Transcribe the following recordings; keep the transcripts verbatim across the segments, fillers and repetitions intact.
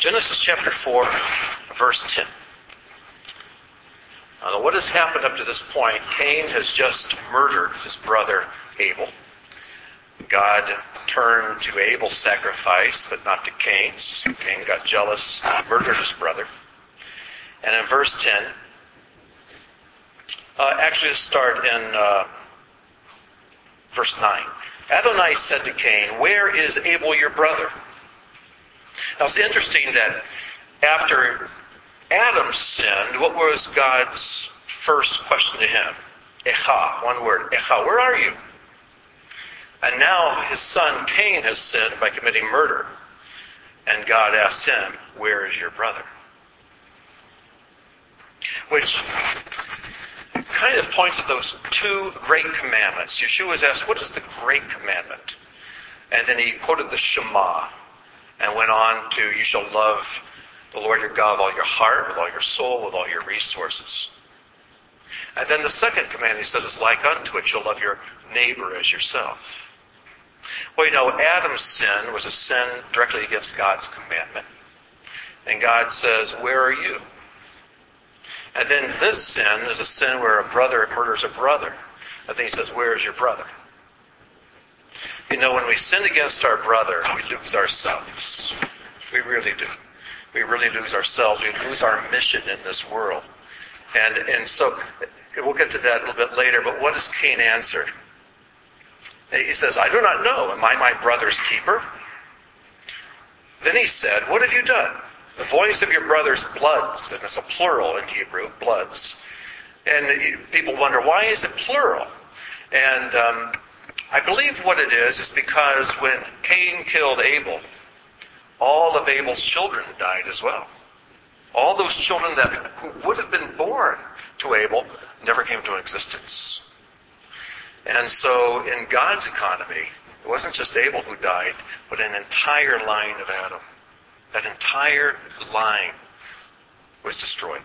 Genesis chapter four, verse ten. Now, what has happened up to this point? Cain has just murdered his brother Abel. God turned to Abel's sacrifice, but not to Cain's. Cain got jealous, murdered his brother. And in verse ten, uh, actually let's start in uh, verse nine. Adonai said to Cain, "Where is Abel your brother?" Now it's interesting that after Adam sinned, what was God's first question to him? Echa, one word. Echa, where are you? And now his son Cain has sinned by committing murder. And God asks him, "Where is your brother?" Which kind of points at those two great commandments. Yeshua was asked, what is the great commandment? And then he quoted the Shema and went on to, you shall love the Lord your God with all your heart, with all your soul, with all your resources. And then the second command he said is like unto it, you'll love your neighbor as yourself. Well, you know, Adam's sin was a sin directly against God's commandment. And God says, where are you? And then this sin is a sin where a brother murders a brother. And then he says, where is your brother? You know, when we sin against our brother, we lose ourselves. We really do. We really lose ourselves. We lose our mission in this world. And and so, we'll get to that a little bit later, but what does Cain answer? He says, I do not know. Am I my brother's keeper? Then he said, what have you done? The voice of your brother's bloods, and it's a plural in Hebrew, bloods. And people wonder, why is it plural? And um, I believe what it is is because when Cain killed Abel, all of Abel's children died as well. All those children that who would have been born to Abel never came to existence. And so in God's economy, it wasn't just Abel who died, but an entire line of Adam. That entire line was destroyed.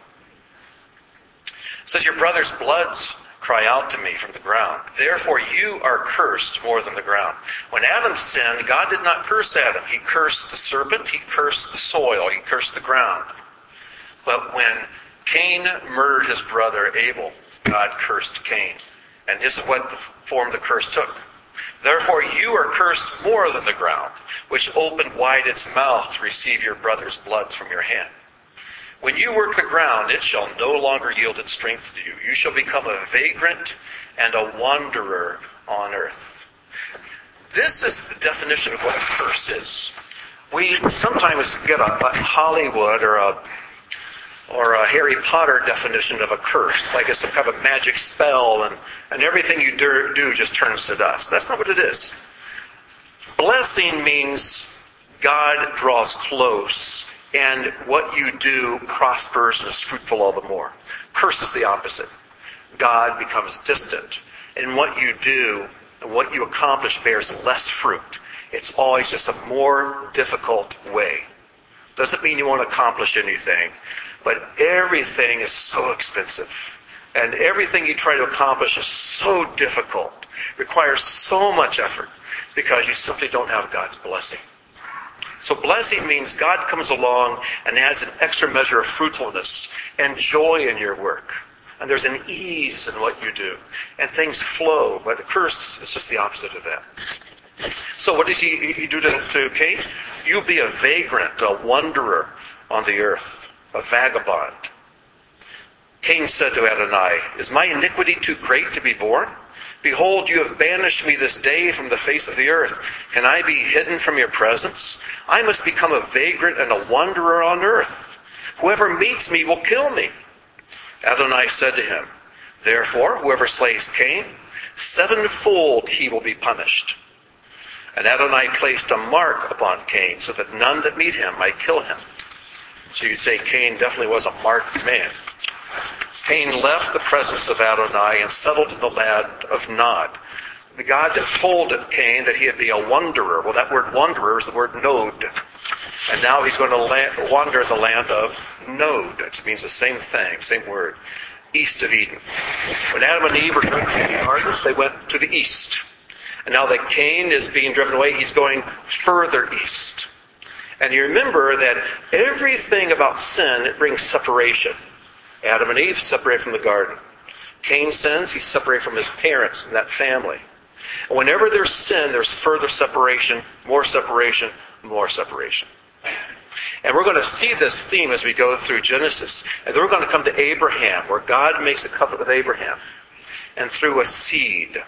It says, your brother's bloods cry out to me from the ground. Therefore you are cursed more than the ground. When Adam sinned, God did not curse Adam. He cursed the serpent, he cursed the soil, he cursed the ground. But when Cain murdered his brother Abel, God cursed Cain. And this is what form the curse took. Therefore you are cursed more than the ground, which opened wide its mouth to receive your brother's blood from your hand. When you work the ground, it shall no longer yield its strength to you. You shall become a vagrant and a wanderer on earth. This is the definition of what a curse is. We sometimes get a, a Hollywood or a or a Harry Potter definition of a curse, like it's some kind of a magic spell and, and everything you do, do just turns to dust. That's not what it is. Blessing means God draws close and what you do prospers and is fruitful all the more. Curse is the opposite. God becomes distant. And what you do and what you accomplish bears less fruit. It's always just a more difficult way. Doesn't mean you won't accomplish anything, but everything is so expensive. And everything you try to accomplish is so difficult, requires so much effort, because you simply don't have God's blessing. So blessing means God comes along and adds an extra measure of fruitfulness and joy in your work. And there's an ease in what you do. And things flow, but a curse is just the opposite of that. So what does he, he do to, to Cain? You'll be a vagrant, a wanderer on the earth, a vagabond. Cain said to Adonai, is my iniquity too great to be borne? Behold, you have banished me this day from the face of the earth. Can I be hidden from your presence? I must become a vagrant and a wanderer on earth. Whoever meets me will kill me. Adonai said to him, therefore, whoever slays Cain, sevenfold he will be punished. And Adonai placed a mark upon Cain so that none that meet him might kill him. So you'd say Cain definitely was a marked man. Cain left the presence of Adonai and settled in the land of Nod. The God that told Cain that he'd be a wanderer. Well, that word wanderer is the word Nod. And now he's going to land, wander the land of Nod. It means the same thing, same word. East of Eden. When Adam and Eve were driven from the garden, they went to the east. And now that Cain is being driven away, he's going further east. And you remember that everything about sin, it brings separation. Adam and Eve separated from the garden. Cain sins, he's separated from his parents and that family. And whenever there's sin, there's further separation, more separation, more separation. And we're going to see this theme as we go through Genesis. And then we're going to come to Abraham, where God makes a covenant with Abraham. And through a seed,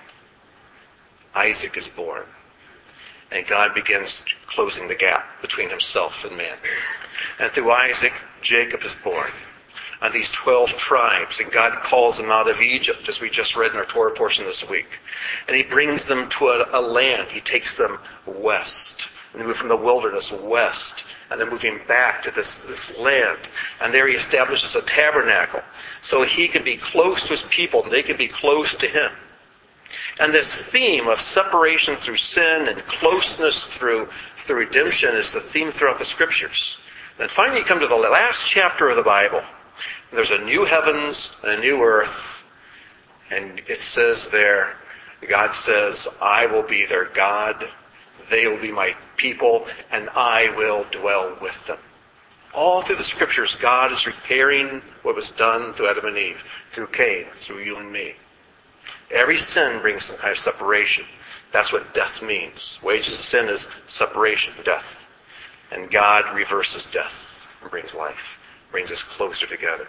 Isaac is born. And God begins closing the gap between himself and man. And through Isaac, Jacob is born. And these twelve tribes, and God calls them out of Egypt, as we just read in our Torah portion this week. And he brings them to a, a land. He takes them west. And they move from the wilderness west. And they're moving back to this, this land. And there he establishes a tabernacle. So he can be close to his people, and they can be close to him. And this theme of separation through sin and closeness through, through redemption is the theme throughout the Scriptures. Then finally you come to the last chapter of the Bible. And there's a new heavens and a new earth. And it says there, God says, I will be their God, they will be my people, and I will dwell with them. All through the Scriptures, God is repairing what was done through Adam and Eve, through Cain, through you and me. Every sin brings some kind of separation. That's what death means. Wages of sin is separation, death. And God reverses death and brings life, brings us closer together.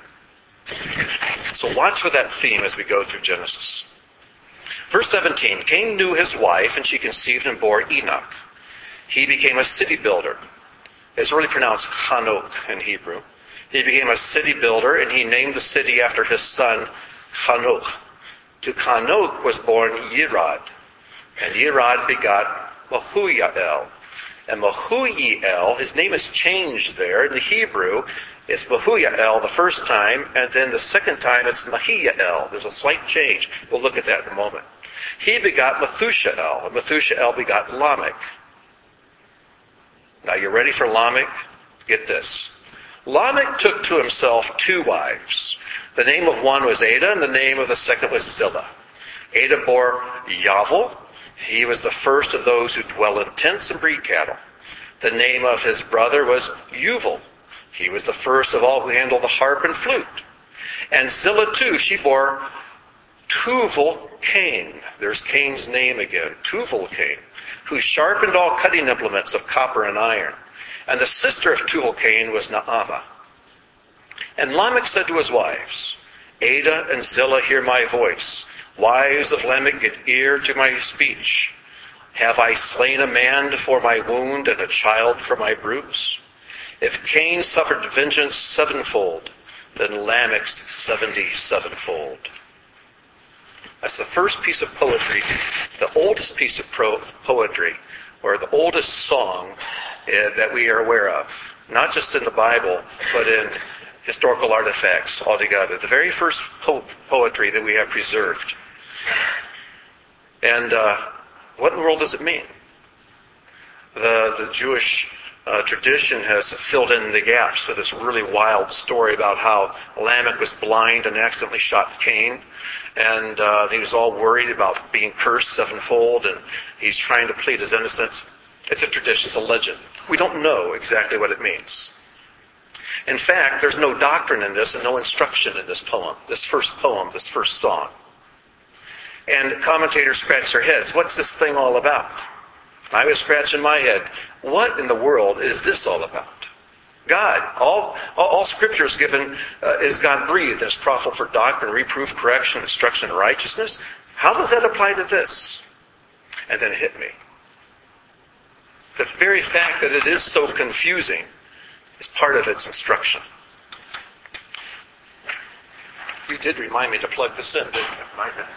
So watch for that theme as we go through Genesis. Verse seventeen, Cain knew his wife, and she conceived and bore Enoch. He became a city builder. It's really pronounced Hanok in Hebrew. He became a city builder, and he named the city after his son Hanok. To Hanok was born Yirad, and Yirad begot Mahuyael. And Mahuyael, his name is changed there. In the Hebrew, it's Mahuyael the first time, and then the second time it's Mahiyael. There's a slight change. We'll look at that in a moment. He begot Methushael, and Methushael begot Lamech. Now you're ready for Lamech? Get this. Lamech took to himself two wives. The name of one was Ada, and the name of the second was Zillah. Ada bore Yavel. He was the first of those who dwell in tents and breed cattle. The name of his brother was Yuval. He was the first of all who handled the harp and flute. And Zillah too, she bore Tuval Cain. There's Cain's name again, Tuval Cain, who sharpened all cutting implements of copper and iron. And the sister of Tuval Cain was Naamah. And Lamech said to his wives, Ada and Zillah, hear my voice. Wives of Lamech, get ear to my speech. Have I slain a man for my wound and a child for my bruise? If Cain suffered vengeance sevenfold, then Lamech's seventy-sevenfold. That's the first piece of poetry, the oldest piece of pro- poetry, or the oldest song uh, that we are aware of. Not just in the Bible, but in historical artifacts altogether. The very first po- poetry that we have preserved. And uh, what in the world does it mean? The, the Jewish uh, tradition has filled in the gaps with this really wild story about how Lamech was blind and accidentally shot Cain. And uh, he was all worried about being cursed sevenfold, and he's trying to plead his innocence. It's a tradition, it's a legend. We don't know exactly what it means. In fact, there's no doctrine in this and no instruction in this poem, this first poem, this first song. And commentators scratch their heads. What's this thing all about? I was scratching my head. What in the world is this all about? God, all all, all Scripture is given, uh, is God breathed, and is profitable for doctrine, reproof, correction, instruction, and righteousness. How does that apply to this? And then it hit me. The very fact that it is so confusing is part of its instruction. You did remind me to plug this in, didn't you? My bad.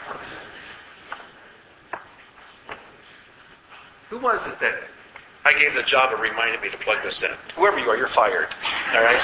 Who was it that I gave the job of reminding me to plug this in? Whoever you are, you're fired. All right?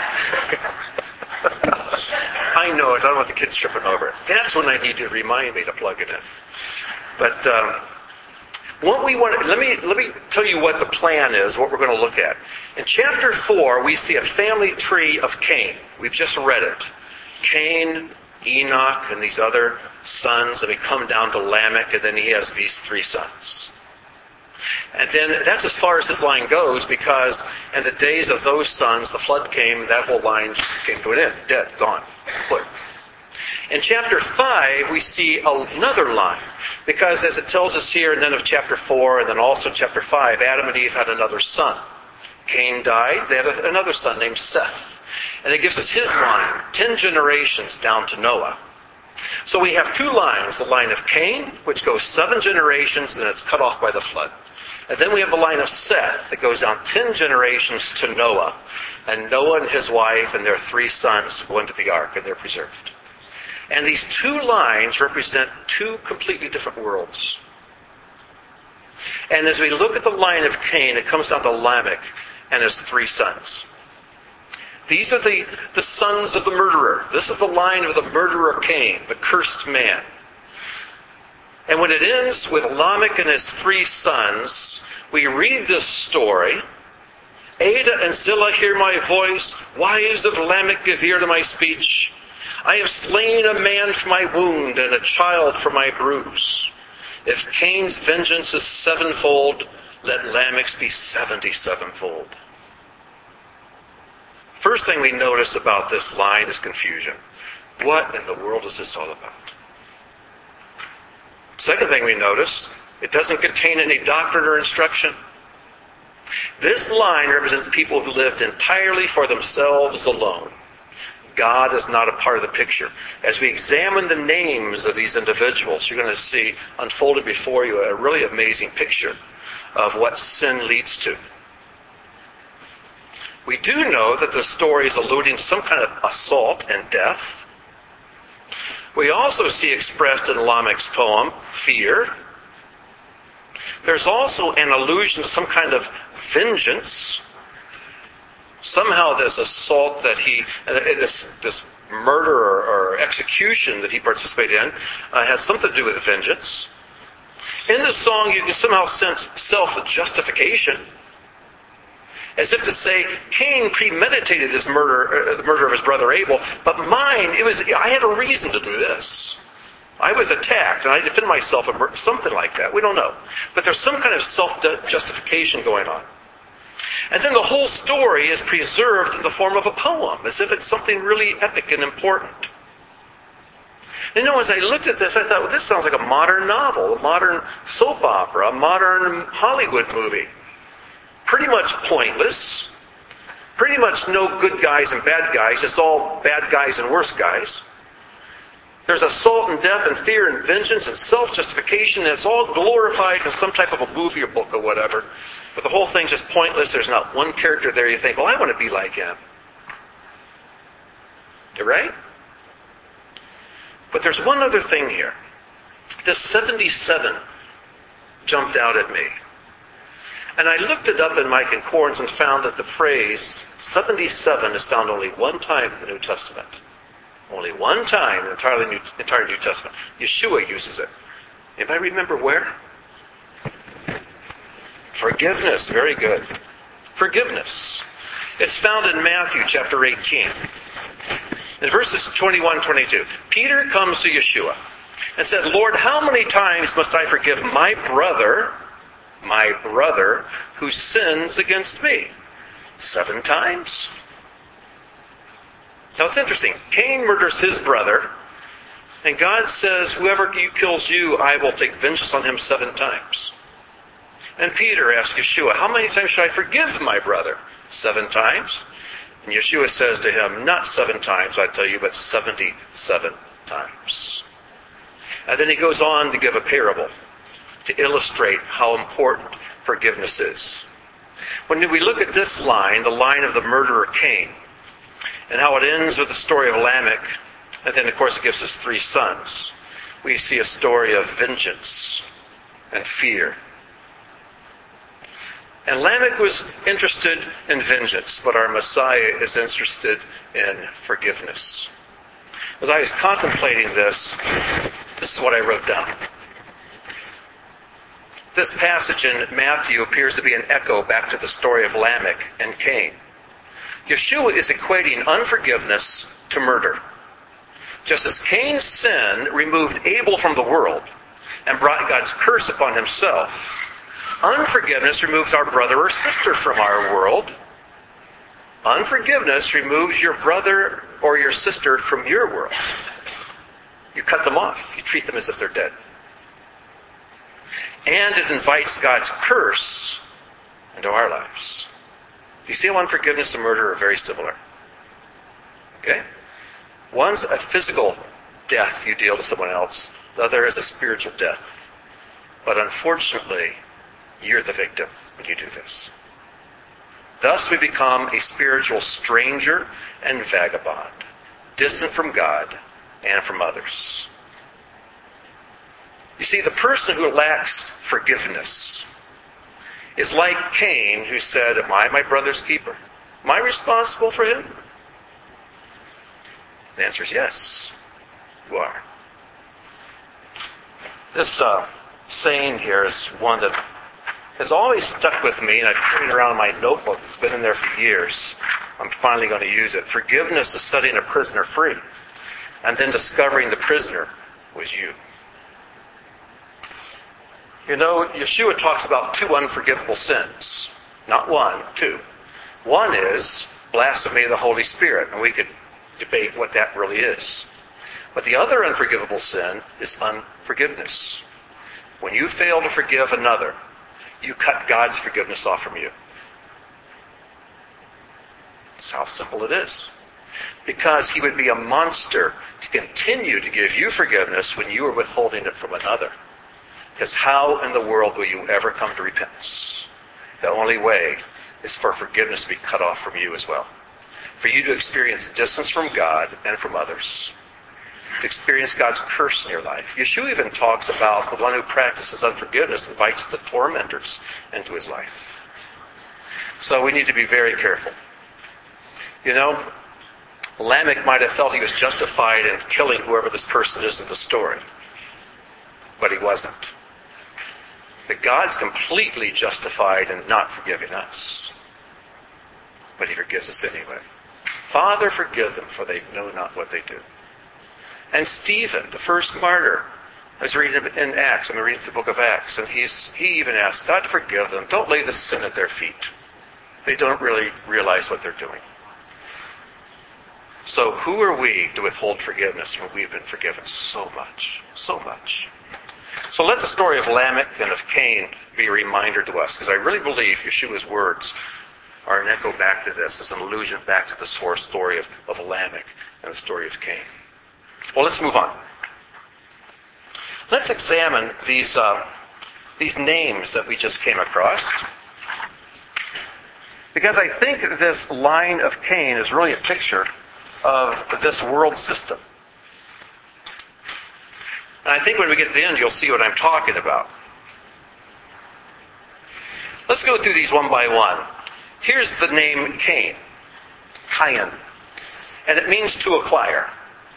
I know it. I don't want the kids tripping over it. That's when I need you to remind me to plug it in. But um, what we want, let me let me tell you what the plan is, what we're going to look at. In chapter four, we see a family tree of Cain. We've just read it. Cain, Enoch, and these other sons, and we come down to Lamech, and then he has these three sons. And then that's as far as this line goes, because in the days of those sons, the flood came, and that whole line just came to an end. Dead, gone. Put. In chapter five, we see another line, because as it tells us here, and then of chapter four, and then also chapter five, Adam and Eve had another son. Cain died. They had a, another son named Seth. And it gives us his line, ten generations down to Noah. So we have two lines, the line of Cain, which goes seven generations, and then it's cut off by the flood. And then we have the line of Seth that goes down ten generations to Noah. And Noah and his wife and their three sons go into the ark, and they're preserved. And these two lines represent two completely different worlds. And as we look at the line of Cain, it comes down to Lamech and his three sons. These are the, the sons of the murderer. This is the line of the murderer Cain, the cursed man. And when it ends with Lamech and his three sons, we read this story. Ada and Zillah hear my voice. Wives of Lamech give ear to my speech. I have slain a man for my wound and a child for my bruise. If Cain's vengeance is sevenfold, let Lamech's be seventy-sevenfold. First thing we notice about this line is confusion. What in the world is this all about? Second thing we notice, it doesn't contain any doctrine or instruction. This line represents people who lived entirely for themselves alone. God is not a part of the picture. As we examine the names of these individuals, you're going to see unfolded before you a really amazing picture of what sin leads to. We do know that the story is alluding to some kind of assault and death. We also see expressed in Lamech's poem fear. There's also an allusion to some kind of vengeance. Somehow this assault that he, this, this murder or, or execution that he participated in uh, has something to do with vengeance. In the song you can somehow sense self-justification. As if to say, Cain premeditated this murder, uh, the murder of his brother Abel, but mine, it was, I had a reason to do this. I was attacked, and I defended myself, or something like that. We don't know. But there's some kind of self-justification going on. And then the whole story is preserved in the form of a poem, as if it's something really epic and important. You know, as I looked at this, I thought, well, this sounds like a modern novel, a modern soap opera, a modern Hollywood movie. Pretty much pointless. Pretty much no good guys and bad guys. It's all bad guys and worse guys. There's assault and death and fear and vengeance and self-justification, and it's all glorified in some type of a movie or book or whatever. But the whole thing's just pointless. There's not one character there you think, well, I want to be like him. You're right? But there's one other thing here. This seventy-seven jumped out at me. And I looked it up in my concordance and found that the phrase seventy-seven is found only one time in the New Testament. Only one time in the entire New, entire New Testament. Yeshua uses it. Anybody remember where? Forgiveness. Very good. Forgiveness. It's found in Matthew chapter eighteen. In verses twenty-one, twenty-two. Peter comes to Yeshua and said, Lord, how many times must I forgive my brother, my brother, who sins against me? Seven times? Now it's interesting. Cain murders his brother, and God says, whoever kills you, I will take vengeance on him seven times. And Peter asks Yeshua, how many times should I forgive my brother? Seven times. And Yeshua says to him, not seven times, I tell you, but seventy-seven times. And then he goes on to give a parable to illustrate how important forgiveness is. When we look at this line, the line of the murderer Cain, and how it ends with the story of Lamech, and then of course it gives us three sons, we see a story of vengeance and fear. And Lamech was interested in vengeance, but our Messiah is interested in forgiveness. As I was contemplating this, this is what I wrote down. This passage in Matthew appears to be an echo back to the story of Lamech and Cain. Yeshua is equating unforgiveness to murder. Just as Cain's sin removed Abel from the world and brought God's curse upon himself, Unforgiveness removes our brother or sister from our world. Unforgiveness removes your brother or your sister from your world. You cut them off. You treat them as if they're dead. And it invites God's curse into our lives. You see how unforgiveness and murder are very similar? Okay? One's a physical death you deal to someone else. The other is a spiritual death. But unfortunately, you're the victim when you do this. Thus we become a spiritual stranger and vagabond, distant from God and from others. You see, the person who lacks forgiveness is like Cain, who said, "Am I my brother's keeper? Am I responsible for him?" The answer is yes, you are. This uh, saying here is one that has always stuck with me, and I've carried it around in my notebook. It's been in there for years. I'm finally going to use it. Forgiveness is setting a prisoner free, and then discovering the prisoner was you. You know, Yeshua talks about two unforgivable sins. Not one, two. One is blasphemy of the Holy Spirit, and we could debate what that really is. But the other unforgivable sin is unforgiveness. When you fail to forgive another, you cut God's forgiveness off from you. That's how simple it is. Because he would be a monster to continue to give you forgiveness when you are withholding it from another. Because how in the world will you ever come to repentance? The only way is for forgiveness to be cut off from you as well. For you to experience distance from God and from others. To experience God's curse in your life. Yeshua even talks about the one who practices unforgiveness invites the tormentors into his life. So we need to be very careful. You know, Lamech might have felt he was justified in killing whoever this person is in the story. But he wasn't. But God's completely justified in not forgiving us. But he forgives us anyway. Father, forgive them, for they know not what they do. And Stephen, the first martyr, I was reading in Acts, I'm reading the book of Acts, and he's, he even asked God to forgive them. Don't lay the sin at their feet. They don't really realize what they're doing. So who are we to withhold forgiveness when we've been forgiven so much, so much? So let the story of Lamech and of Cain be a reminder to us, because I really believe Yeshua's words are an echo back to this, as an allusion back to the source story of, of Lamech and the story of Cain. Well, let's move on. Let's examine these uh, these names that we just came across. Because I think this line of Cain is really a picture of this world system. And I think when we get to the end, you'll see what I'm talking about. Let's go through these one by one. Here's the name Cain. Cain. And it means to acquire.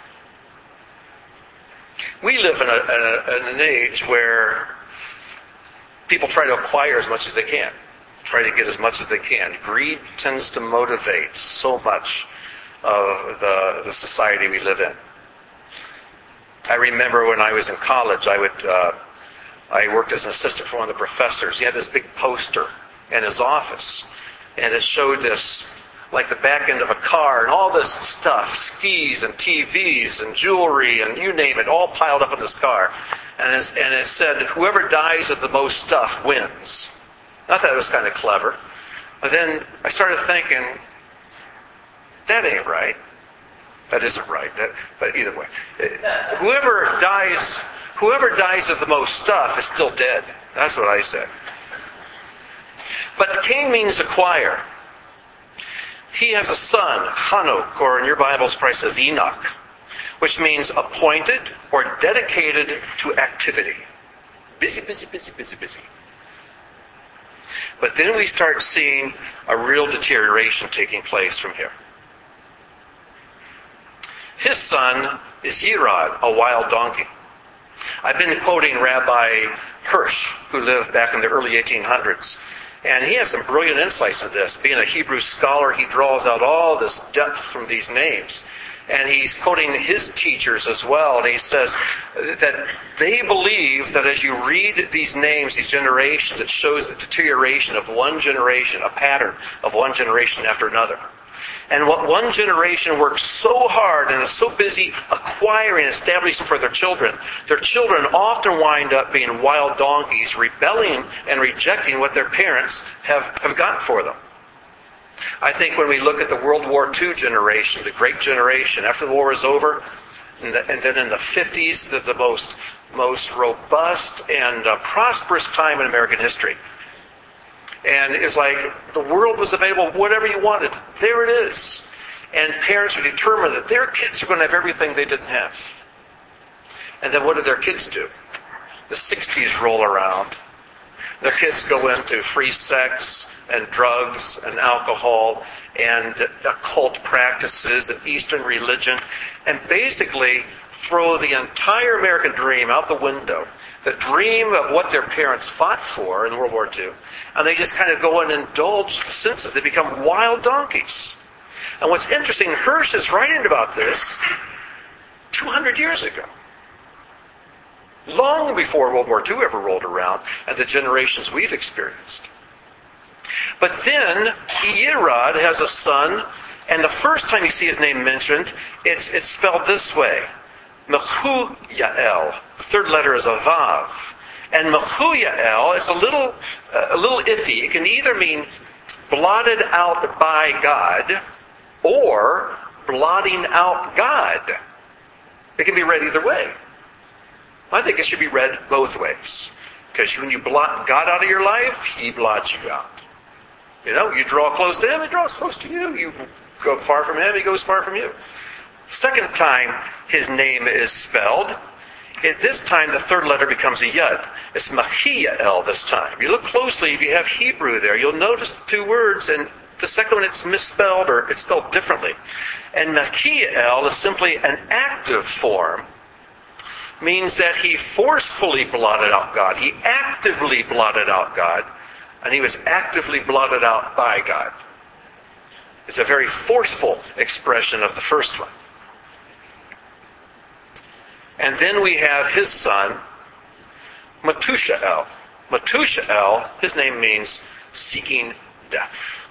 We live in, a, in, a, in an age where people try to acquire as much as they can. Try to get as much as they can. Greed tends to motivate so much of the, the society we live in. I remember when I was in college, I would uh, I worked as an assistant for one of the professors. He had this big poster in his office, and it showed this, like the back end of a car, and all this stuff, skis and T Vs and jewelry and you name it, all piled up in this car. And it, and it said, whoever dies of the most stuff wins. I thought it was kind of clever. But then I started thinking, that ain't right. That isn't right. That, but either way, whoever dies, whoever dies of the most stuff is still dead. That's what I said. But Cain means acquire. He has a son, Hanok, or in your Bibles probably says Enoch, which means appointed or dedicated to activity. Busy, busy, busy, busy, busy. But then we start seeing a real deterioration taking place from here. His son is Yerod, a wild donkey. I've been quoting Rabbi Hirsch, who lived back in the early eighteen hundreds. And he has some brilliant insights into this. Being a Hebrew scholar, he draws out all this depth from these names. And he's quoting his teachers as well. And he says that they believe that as you read these names, these generations, it shows the deterioration of one generation, a pattern of one generation after another. And what one generation works so hard and is so busy acquiring and establishing for their children, their children often wind up being wild donkeys, rebelling and rejecting what their parents have, have gotten for them. I think when we look at the World War Two generation, the great generation, after the war was over, and, the, and then in the fifties, the, the most, most robust and uh, prosperous time in American history. And it was like the world was available, whatever you wanted, there it is. And parents were determined that their kids are going to have everything they didn't have. And then what did their kids do? The sixties roll around. Their kids go into free sex and drugs and alcohol and occult practices and Eastern religion, and basically throw the entire American dream out the window. The dream of what their parents fought for in World War Two. And they just kind of go and indulge the senses. They become wild donkeys. And what's interesting, Hirsch is writing about this two hundred years ago. Long before World War Two ever rolled around and the generations we've experienced. But then Ierod has a son, and the first time you see his name mentioned, it's, it's spelled this way. Mehuyael. The third letter is a Vav. And Mehuyael is a little, uh, a little iffy. It can either mean blotted out by God or blotting out God. It can be read either way. I think it should be read both ways. Because when you blot God out of your life, He blots you out. You know, you draw close to Him, He draws close to you. You go far from Him, He goes far from you. Second time his name is spelled, at this time the third letter becomes a yud. It's Mehuyael this time. You look closely, if you have Hebrew there, you'll notice the two words, and the second one it's misspelled or it's spelled differently. And Mehuyael is simply an active form. Means that he forcefully blotted out God. He actively blotted out God, and he was actively blotted out by God. It's a very forceful expression of the first one. And then we have his son, Metushael. Metushael, his name means seeking death.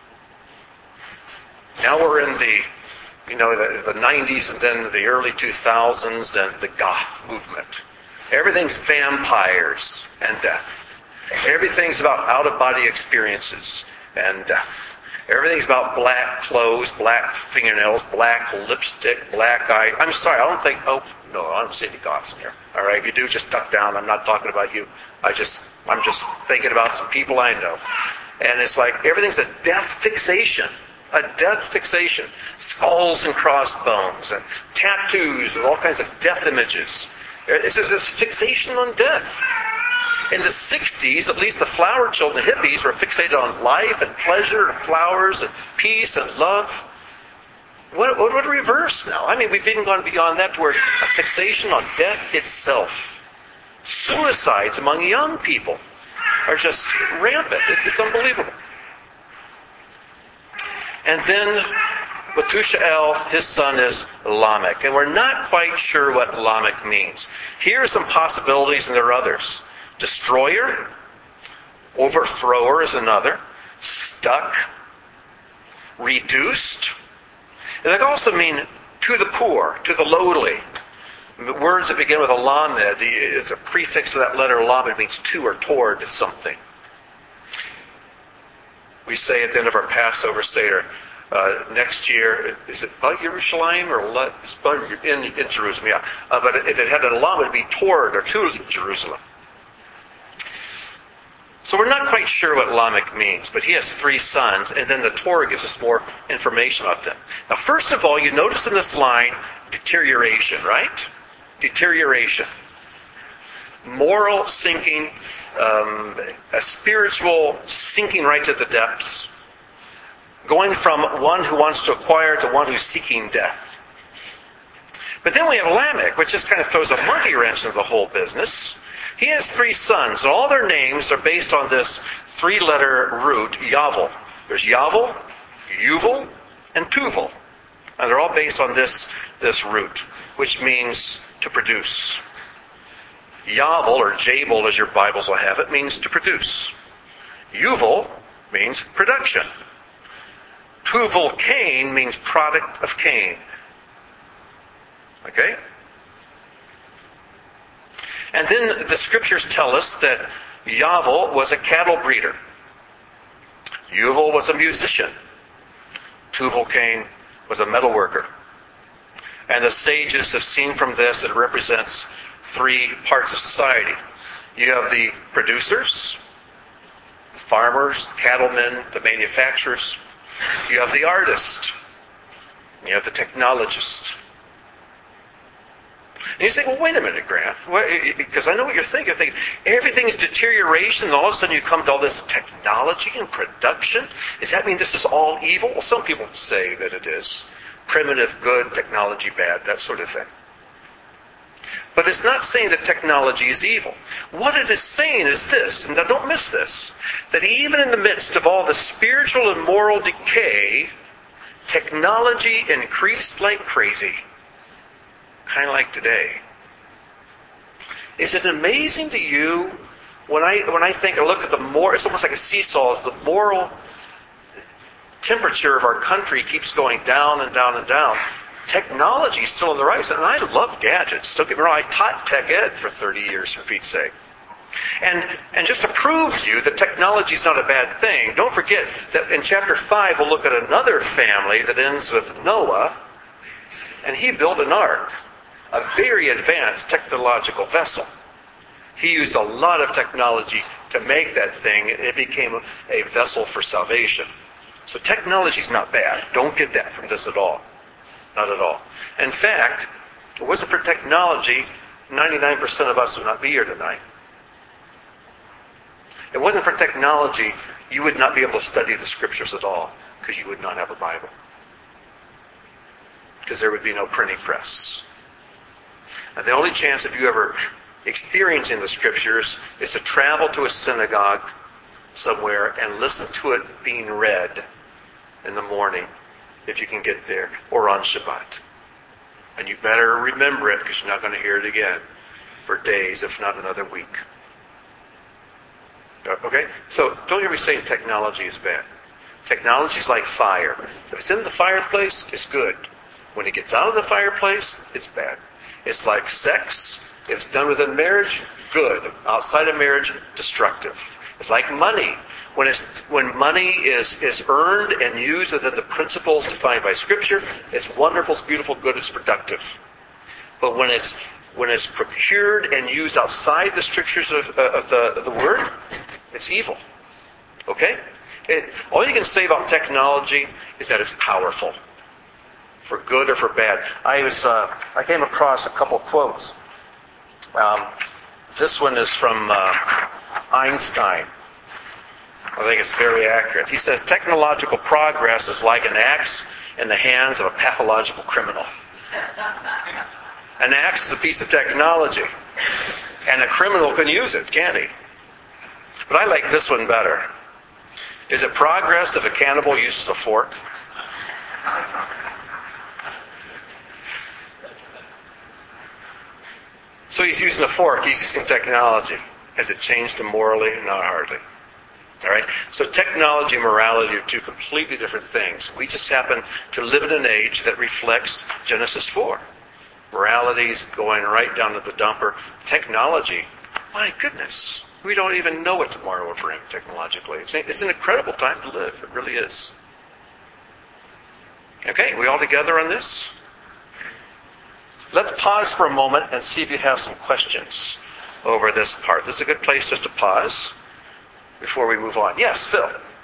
Now we're in the You know, the, the nineties and then the early two thousands and the goth movement. Everything's vampires and death. Everything's about out-of-body experiences and death. Everything's about black clothes, black fingernails, black lipstick, black eye. I'm sorry, I don't think, oh, no, I don't see any goths in here. All right, if you do, just duck down. I'm not talking about you. I just, I'm just thinking about some people I know. And it's like everything's a death fixation. A death fixation. Skulls and crossbones and tattoos with all kinds of death images. It's just this fixation on death. In the sixties, at least the flower children, the hippies, were fixated on life and pleasure and flowers and peace and love. What, what would reverse now? I mean, we've even gone beyond that to where a fixation on death itself. Suicides among young people are just rampant. It's, it's unbelievable. And then Metushael, his son is Lamech. And we're not quite sure what Lamech means. Here are some possibilities, and there are others. Destroyer, overthrower is another. Stuck, reduced. And that can also mean to the poor, to the lowly. Words that begin with a lamed, it's a prefix of that letter lamed, means to or toward something. We say at the end of our Passover Seder, uh, next year, is it Ba Yerushalayim or let, it's Ba, in, in Jerusalem, yeah. Uh, but if it had a lamed, it'd be toward or to Jerusalem. So we're not quite sure what Lamech means, but he has three sons, and then the Torah gives us more information about them. Now, first of all, you notice in this line, deterioration, right? Deterioration. Moral sinking, um, a spiritual sinking right to the depths. Going from one who wants to acquire to one who's seeking death. But then we have Lamech, which just kind of throws a monkey wrench into the whole business. He has three sons, and all their names are based on this three-letter root, Yavel. There's Yavel, Yuval, and Tuval. And they're all based on this, this root, which means to produce. Yavel, or Jabel as your Bibles will have it, means to produce. Yuval means production. Tuval Cain means product of Cain. Okay? And then the scriptures tell us that Yavel was a cattle breeder. Yuval was a musician. Tuval Cain was a metal worker. And the sages have seen from this that it represents three parts of society. You have the producers, the farmers, the cattlemen, the manufacturers. You have the artist. You have the technologist. And you say, well, wait a minute, Grant. Because I know what you're thinking. You're thinking, everything's deterioration, and all of a sudden you come to all this technology and production. Does that mean this is all evil? Well, some people would say that it is. Primitive, good, technology, bad, that sort of thing. But it's not saying that technology is evil. What it is saying is this, and now don't miss this, that even in the midst of all the spiritual and moral decay, technology increased like crazy. Kind of like today. Is it amazing to you when I when I think I look at the more, it's almost like a seesaw, as the moral temperature of our country keeps going down and down and down. Technology is still on the rise, and I love gadgets. Don't get me wrong, I taught tech ed for thirty years, for Pete's sake. And and just to prove to you that technology is not a bad thing, don't forget that in chapter five we'll look at another family that ends with Noah, and he built an ark. A very advanced technological vessel. He used a lot of technology to make that thing. It became a, a vessel for salvation. So technology is not bad. Don't get that from this at all. Not at all. In fact, if it wasn't for technology, ninety-nine percent of us would not be here tonight. If it wasn't for technology, you would not be able to study the scriptures at all, because you would not have a Bible. Because there would be no printing press. And the only chance of you ever experiencing the scriptures is to travel to a synagogue somewhere and listen to it being read in the morning, if you can get there, or on Shabbat. And you better remember it, because you're not going to hear it again for days, if not another week. Okay? So don't hear me saying technology is bad. Technology is like fire. If it's in the fireplace, it's good. When it gets out of the fireplace, it's bad. It's like sex. If it's done within marriage, good. Outside of marriage, destructive. It's like money. When it's when money is, is earned and used within the principles defined by Scripture, it's wonderful, it's beautiful, good, it's productive. But when it's when it's procured and used outside the strictures of, uh, of, the, of the Word, it's evil. Okay? It, all you can say about technology is that it's powerful. For good or for bad. I was uh, I came across a couple quotes. Um, this one is from uh, Einstein. I think it's very accurate. He says, technological progress is like an axe in the hands of a pathological criminal. An axe is a piece of technology. And a criminal can use it, can't he? But I like this one better. Is it progress if a cannibal uses a fork? So he's using a fork, he's using technology. Has it changed him morally? Not hardly. All right? So technology and morality are two completely different things. We just happen to live in an age that reflects Genesis four. Morality is going right down to the dumper. Technology, my goodness, we don't even know what tomorrow will bring technologically. It's, it's an incredible time to live. It really is. Okay, we all together on this? Let's pause for a moment and see if you have some questions over this part. This is a good place just to pause before we move on. Yes, Phil.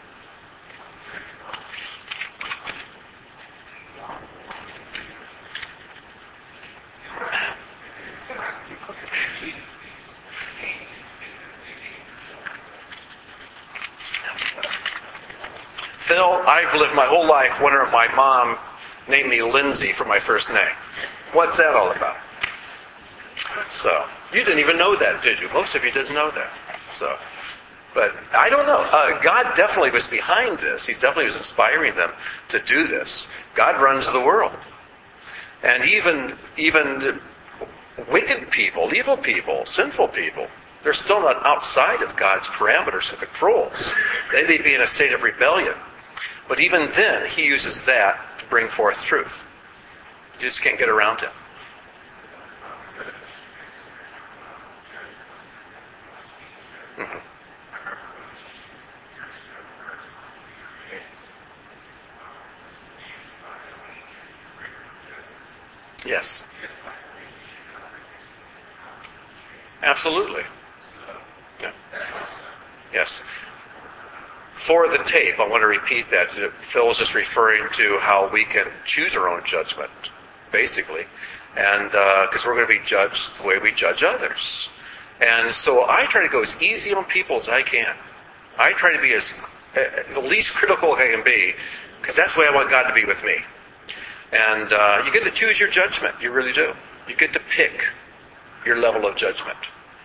Phil, I've lived my whole life wondering if my mom named me Lindsay for my first name. What's that all about? So, you didn't even know that, did you? Most of you didn't know that. So, But I don't know. Uh, God definitely was behind this. He definitely was inspiring them to do this. God runs the world. And even even wicked people, evil people, sinful people, they're still not outside of God's parameters and controls. They may be in a state of rebellion. But even then, he uses that to bring forth truth. You just can't get around him. Mm-hmm. Yes. Absolutely. Yeah. Yes. For the tape, I want to repeat that. Phil is just referring to how we can choose our own judgment, basically. And because uh, we're going to be judged the way we judge others. And so I try to go as easy on people as I can. I try to be as uh, the least critical I can be, because that's the way I want God to be with me. And uh, you get to choose your judgment. You really do. You get to pick your level of judgment.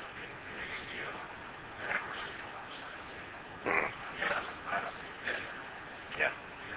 Mm-hmm. Yeah.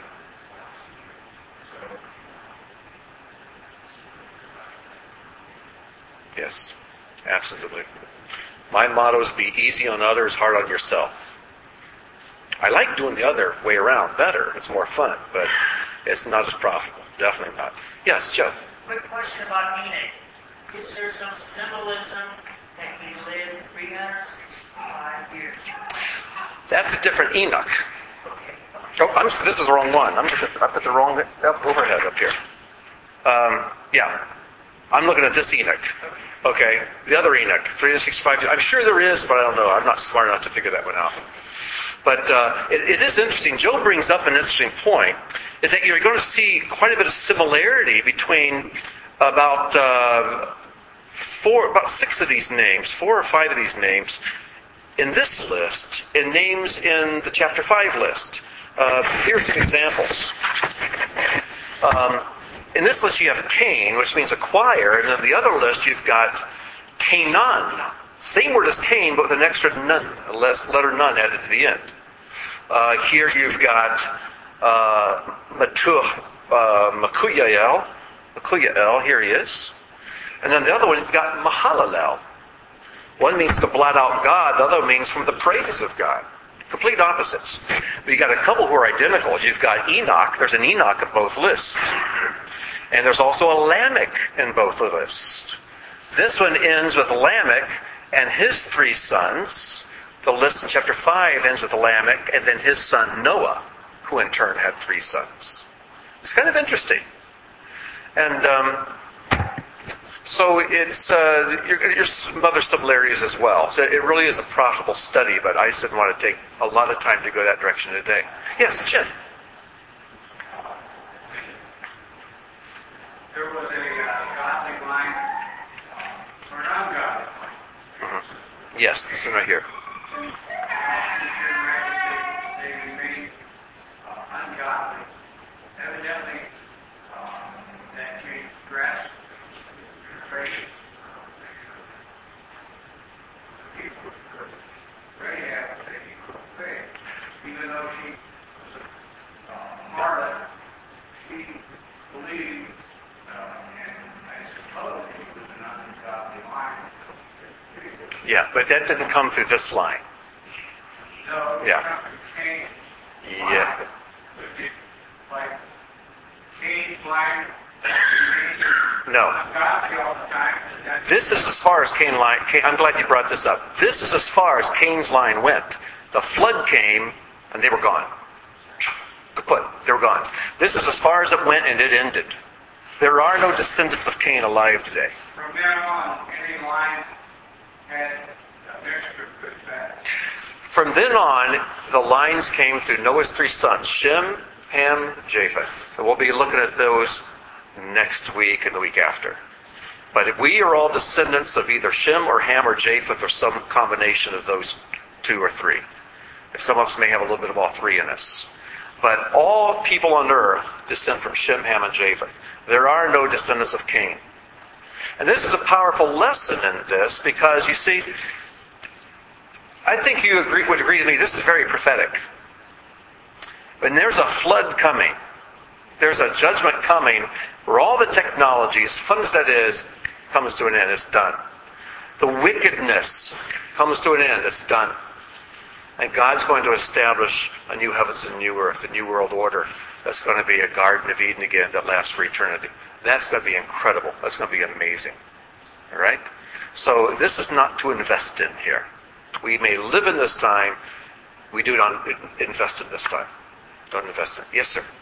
Yes, absolutely. My motto is be easy on others, hard on yourself. I like doing the other way around better. It's more fun, but it's not as profitable. Definitely not. Yes, Joe. Quick question about Enoch. Is there some symbolism that he lived three hundred sixty-five years? That's a different Enoch. Okay. Oh, I'm, this is the wrong one. I'm, I put the wrong overhead up here. Um, yeah. I'm looking at this Enoch. Okay. The other Enoch, three hundred sixty-five. I'm sure there is, but I don't know. I'm not smart enough to figure that one out. But uh, it, it is interesting. Joe brings up an interesting point, is that you're going to see quite a bit of similarity between about uh, four, about six of these names, four or five of these names in this list, and names in the chapter five list. Uh, here's some examples. Um, in this list you have Cain, which means acquire, and in the other list you've got Canaan. Same word as Cain, but with an extra nun, a less letter nun added to the end. Uh, here you've got uh, Matuh, uh, Makuyael, Makuyael, here he is. And then the other one, you've got Mahalalel. One means to blot out God, the other means from the praise of God. Complete opposites. But you've got a couple who are identical. You've got Enoch. There's an Enoch in both lists. And there's also a Lamech in both lists. This one ends with Lamech and his three sons. The list in chapter five ends with Lamech and then his son Noah, who in turn had three sons. It's kind of interesting. And um, so it's uh, there's some other similarities as well. So it really is a profitable study, but I just didn't want to take a lot of time to go that direction today. Yes, Jim. There was a uh, godly line or an ungodly line. Mm-hmm. Yes, this one right here. They remained uh, ungodly. Evidently, um, that came grasp great people. Rahab, they faith. Even though she was a uh, harlot, she believed, uh, and I suppose she was an ungodly line. Yeah, but that didn't come through this line. No, Yeah. Cain. Yeah. Like Cain's line. No. Godly all the time. This is as far as Cain line. Cain, I'm glad you brought this up. This is as far as Cain's line went. The flood came, and they were gone. Kaput. They were gone. This is as far as it went, and it ended. There are no descendants of Cain alive today. From then on, any line had a mixture of good bad. From then on, the lines came through Noah's three sons, Shem, Ham, Japheth. So we'll be looking at those next week and the week after. But we are all descendants of either Shem or Ham or Japheth or some combination of those two or three. Some of us may have a little bit of all three in us. But all people on earth descend from Shem, Ham, and Japheth. There are no descendants of Cain. And this is a powerful lesson in this because, you see, I think you agree, would agree with me, this is very prophetic. When there's a flood coming, there's a judgment coming where all the technology, as fun as that is, comes to an end. It's done. The wickedness comes to an end. It's done. And God's going to establish a new heavens and new earth, a new world order. That's going to be a Garden of Eden again that lasts for eternity. That's going to be incredible. That's going to be amazing. All right? So this is not to invest in here. We may live in this time. We do not invest in this time. Don't invest in it. Yes, sir.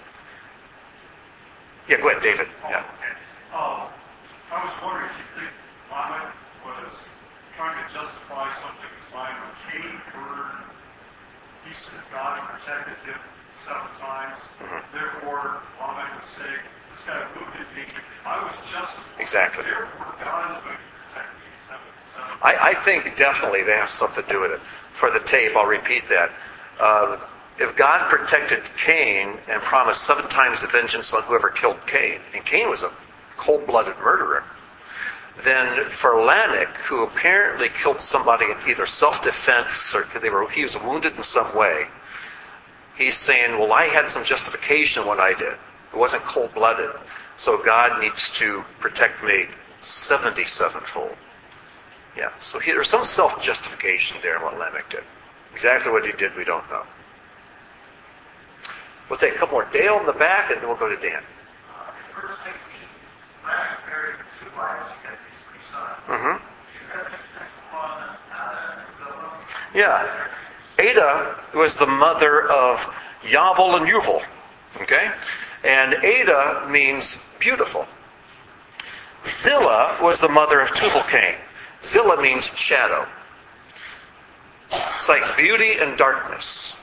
Yeah, go ahead, David. Oh, yeah. Okay. Uh, I was wondering if you think Lamech was trying to justify something his mind when Cain murdered. He said God protected him seven times. Mm-hmm. Therefore, Lamech would say, this guy wounded me. I was justified. Exactly. Therefore, God is going to protect me seven times. I, I think definitely that has something to do with it. For the tape, I'll repeat that. Uh, if God protected Cain and promised seven times the vengeance on whoever killed Cain, and Cain was a cold-blooded murderer, then for Lamech, who apparently killed somebody in either self-defense or they were, he was wounded in some way, he's saying, well, I had some justification in what I did. It wasn't cold-blooded. So God needs to protect me seventy-seven-fold. Yeah, so he, there's some self-justification there in what Lamech did. Exactly what he did, we don't know. We'll take a couple more. Dale in the back, and then we'll go to Dan. Verse eighteen, Lamech married two wives, he had these three sons. Mm-hmm. She had upon Ada and Zillah. Yeah. Ada was the mother of Yavel and Yuval. Okay? And Ada means beautiful. Zillah was the mother of Tubal-Cain. Zillah means shadow. It's like beauty and darkness.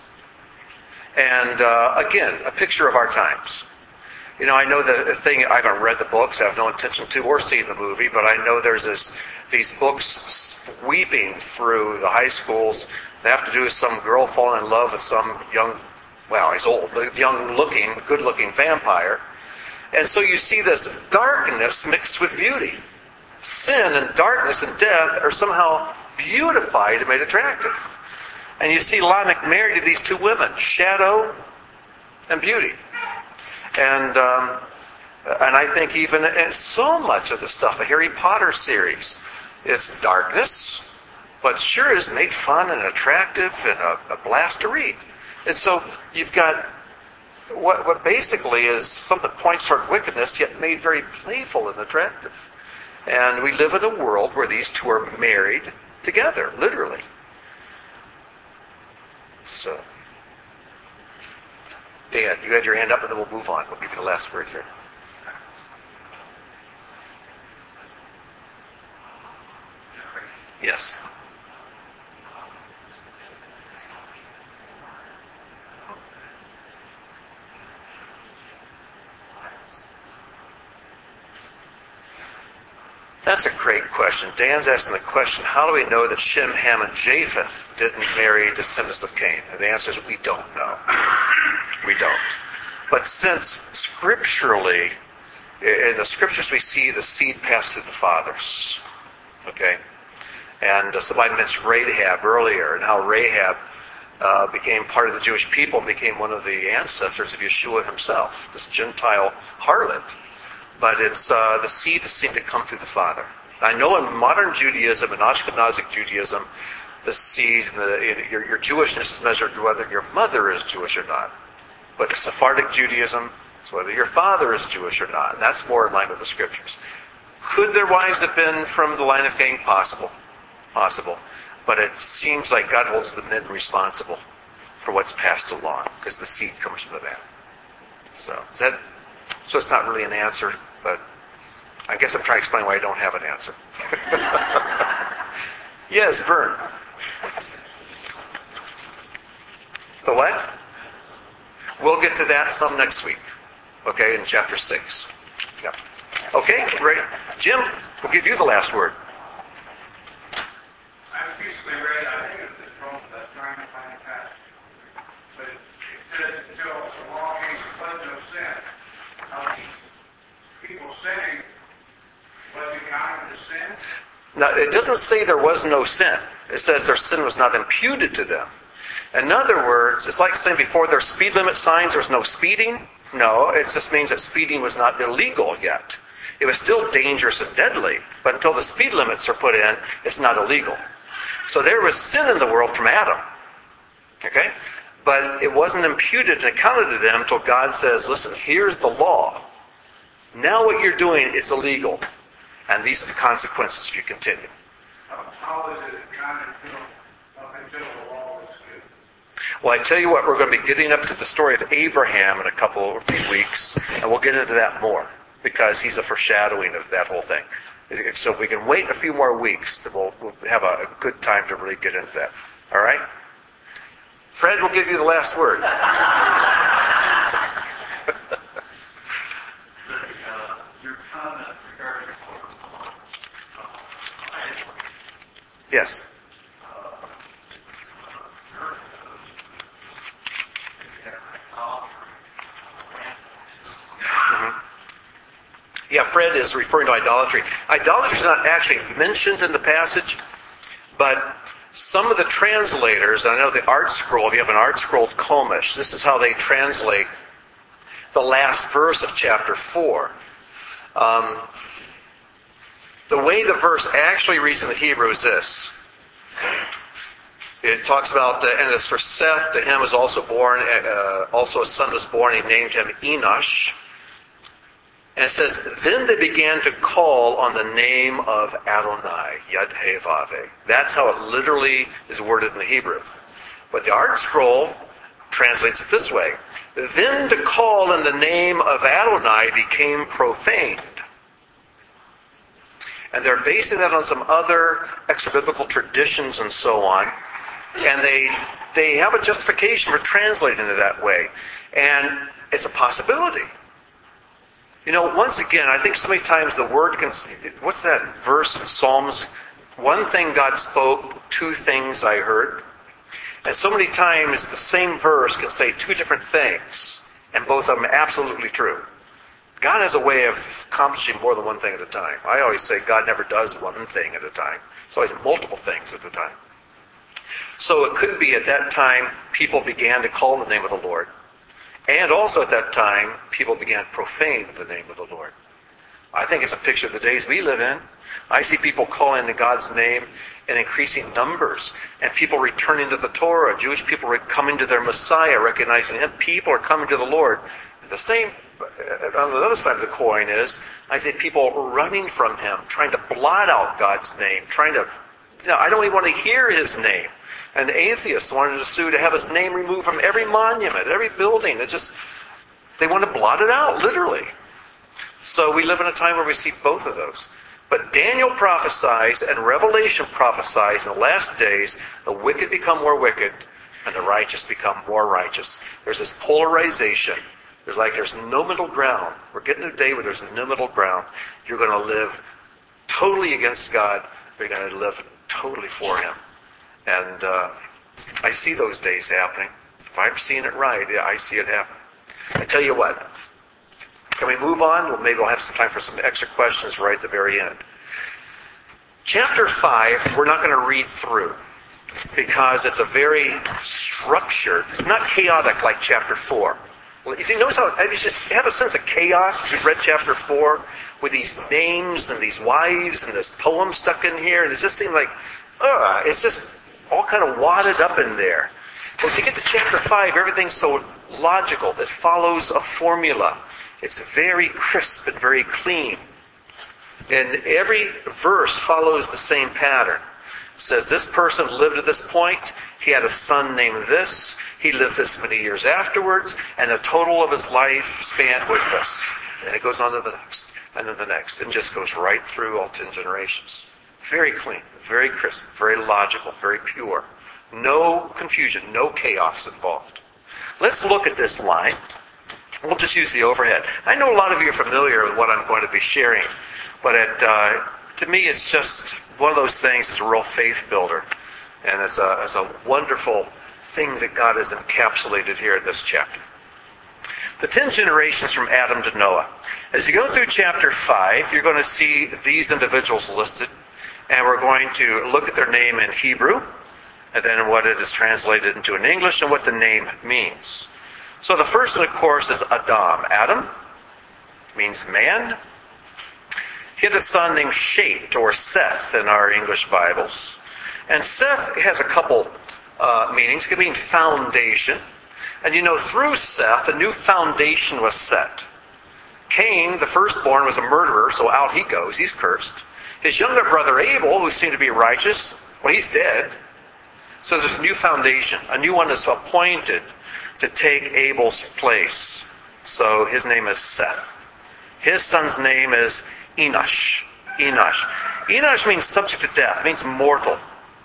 And uh, again, a picture of our times. You know, I know the thing, I haven't read the books, I have no intention to, or seen the movie, but I know there's this, these books sweeping through the high schools. They have to do with some girl falling in love with some young, well, he's old, young-looking, good-looking vampire. And so you see this darkness mixed with beauty. Sin and darkness and death are somehow beautified and made attractive. And you see Lamech married to these two women, shadow and beauty. And um, and I think even and so much of the stuff, the Harry Potter series, it's darkness, but sure is made fun and attractive and a, a blast to read. And so you've got what, what basically is something that points toward wickedness, yet made very playful and attractive. And we live in a world where these two are married together, literally. So, Dan, you had your hand up, and then we'll move on. We'll give you the last word here. Yes. That's a great question. Dan's asking the question, how do we know that Shem, Ham, and Japheth didn't marry descendants of Cain? And the answer is we don't know. We don't. But since scripturally, in the scriptures we see the seed pass through the fathers. Okay? And uh, somebody mentioned Rahab earlier, and how Rahab uh, became part of the Jewish people and became one of the ancestors of Yeshua himself, this Gentile harlot. But it's uh, the seed that seemed to come through the father. I know in modern Judaism, in Ashkenazic Judaism, the seed, the, your, your Jewishness is measured whether your mother is Jewish or not. But Sephardic Judaism, it's whether your father is Jewish or not. And that's more in line with the scriptures. Could their wives have been from the line of Cain? Possible. Possible. But it seems like God holds the men responsible for what's passed along, because the seed comes from the man. So, is that, so it's not really an answer, but I guess I'm trying to explain why I don't have an answer. Yes, Vern. The what? We'll get to that some next week. Okay, in chapter six. Yeah. Okay, great. Jim, we'll give you the last word. I basically read, I think it's from the trying to find a passage. But it says, until the law came to pledge no sin. Now these people sinning, was it counted as sin? Now, it doesn't say there was no sin. It says their sin was not imputed to them. In other words, it's like saying before their speed limit signs, there was no speeding. No, it just means that speeding was not illegal yet. It was still dangerous and deadly, but until the speed limits are put in, it's not illegal. So there was sin in the world from Adam. Okay? But it wasn't imputed and accounted to them until God says, listen, here's the law. Now what you're doing, it's illegal. And these are the consequences if you continue. How is it accounted to up until the law was given? Well, I tell you what, we're going to be getting up to the story of Abraham in a couple or few weeks, and we'll get into that more, because he's a foreshadowing of that whole thing. So if we can wait a few more weeks, then we'll, we'll have a, a good time to really get into that. All right? Fred will give you the last word. Yes. Mm-hmm. Yeah, Fred is referring to idolatry. Idolatry is not actually mentioned in the passage, but some of the translators, I know the Art Scroll, if you have an Art Scroll Komish, this is how they translate the last verse of chapter four. Um, the way the verse actually reads in the Hebrew is this. It talks about, uh, and as for Seth, to him was also born, uh, also a son was born, he named him Enosh. And it says, then they began to call on the name of Adonai, Yud-Heh-Vav-Heh. That's how it literally is worded in the Hebrew. But the Art Scroll translates it this way. Then to call in the name of Adonai became profaned. And they're basing that on some other extra-biblical traditions and so on. And they they have a justification for translating it that way. And it's a possibility. You know, once again, I think so many times the word can... What's that verse in Psalms? One thing God spoke, two things I heard. And so many times the same verse can say two different things. And both of them are absolutely true. God has a way of accomplishing more than one thing at a time. I always say God never does one thing at a time. It's always multiple things at a time. So it could be at that time people began to call the name of the Lord. And also at that time, people began to profane the name of the Lord. I think it's a picture of the days we live in. I see people calling to God's name in increasing numbers. And people returning to the Torah. Jewish people are coming to their Messiah, recognizing him. People are coming to the Lord. The same, on the other side of the coin is, I see people running from him, trying to blot out God's name, trying to, you know, I don't even want to hear his name. An atheist wanted to sue to have his name removed from every monument, every building. It just, they want to blot it out, literally. So we live in a time where we see both of those. But Daniel prophesies and Revelation prophesies in the last days, the wicked become more wicked and the righteous become more righteous. There's this polarization. There's like there's no middle ground. We're getting to a day where there's no middle ground. You're going to live totally against God. You're going to live totally for him. And uh, I see those days happening. If I'm seeing it right, yeah, I see it happen. I tell you what. Can we move on? Well, maybe we'll have some time for some extra questions right at the very end. Chapter five, we're not going to read through because it's a very structured, it's not chaotic like chapter four. Well, if you notice how, I mean, just have a sense of chaos as you've read chapter four with these names and these wives and this poem stuck in here, and it just seemed like, ugh, it's just all kind of wadded up in there. But if you get to chapter five, everything's so logical. It follows a formula. It's very crisp and very clean. And every verse follows the same pattern. It says this person lived at this point. He had a son named this. He lived this many years afterwards. And the total of his life span was this. And it goes on to the next. And then the next. And just goes right through all ten generations. Very clean, very crisp, very logical, very pure. No confusion, no chaos involved. Let's look at this line. We'll just use the overhead. I know a lot of you are familiar with what I'm going to be sharing, but it, uh, to me it's just one of those things that's a real faith builder. And it's a, it's a wonderful thing that God has encapsulated here in this chapter. The ten generations from Adam to Noah. As you go through chapter five, you're going to see these individuals listed. And we're going to look at their name in Hebrew, and then what it is translated into in English, and what the name means. So the first one, of course, is Adam. Adam means man. He had a son named Shet, or Seth in our English Bibles. And Seth has a couple uh, meanings. It could mean foundation. And you know, through Seth, a new foundation was set. Cain, the firstborn, was a murderer, so out he goes. He's cursed. His younger brother Abel, who seemed to be righteous, well, he's dead. So there's a new foundation. A new one is appointed to take Abel's place. So his name is Seth. His son's name is Enosh. Enosh. Enosh means subject to death. It means mortal.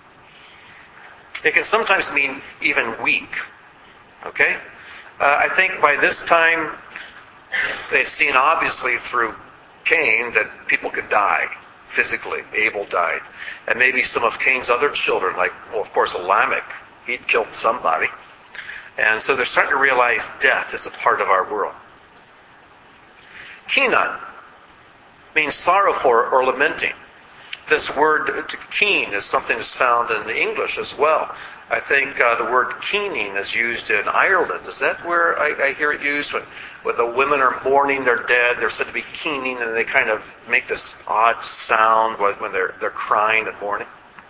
It can sometimes mean even weak. Okay? Uh, I think by this time, they'd seen obviously through Cain that people could die physically. Abel died. And maybe some of Cain's other children, like, well, of course, Lamech, he'd killed somebody. And so they're starting to realize death is a part of our world. Kenan means sorrowful or lamenting. This word keen is something that's found in English as well. I think uh, the word keening is used in Ireland. Is that where I, I hear it used? When, when the women are mourning their dead, they're said to be keening, and they kind of make this odd sound when they're, they're crying and mourning.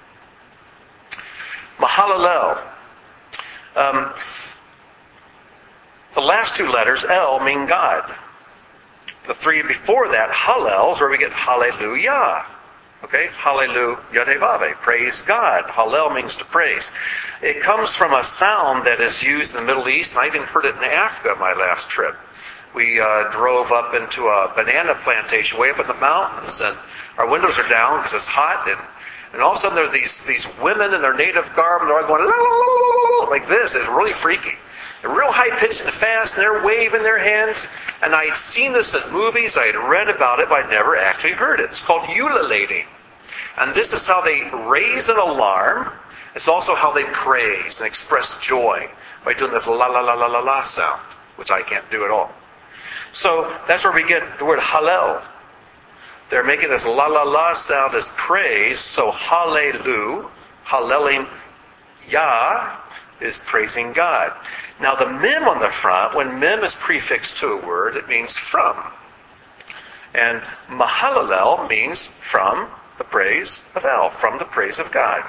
Mahalalel. Um, the last two letters, El, mean God. The three before that, Hallel, is where we get Hallelujah. Okay? Hallelujah Devave. Praise God. Hallel means to praise. It comes from a sound that is used in the Middle East, and I even heard it in Africa my last trip. We uh, drove up into a banana plantation way up in the mountains, and our windows are down because it's hot, and, and all of a sudden there are these, these women in their native garb, and they're all going la, la, la, la, la, like this. It's really freaky. They're real high-pitched and fast, and they're waving their hands. And I'd seen this in movies, I had read about it, but I'd never actually heard it. It's called ululating. And this is how they raise an alarm. It's also how they praise and express joy by doing this la la la la la la sound, which I can't do at all. So that's where we get the word Hallel. They're making this la la la sound as praise, so Hallelu, Halleling Yah, is praising God. Now the mem on the front, when mem is prefixed to a word, it means from. And Mahalalel means from the praise of El, from the praise of God.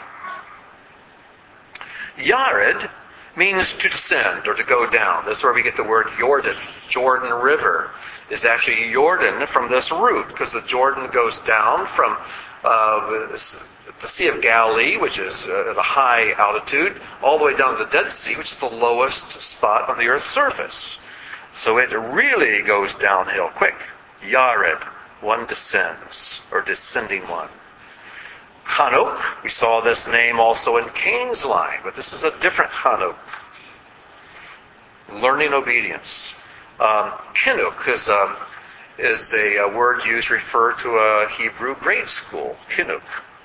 Yared means to descend or to go down. This is where we get the word Jordan. Jordan River is actually Jordan from this root, because the Jordan goes down from uh, the Sea of Galilee, which is at a high altitude, all the way down to the Dead Sea, which is the lowest spot on the Earth's surface. So it really goes downhill quick. Yared, one descends, or descending one. Chanuk, we saw this name also in Cain's line, but this is a different Chanuk. Learning obedience. Um, Kinuk is, um, is a, a word used to refer to a Hebrew grade school. Kinuk.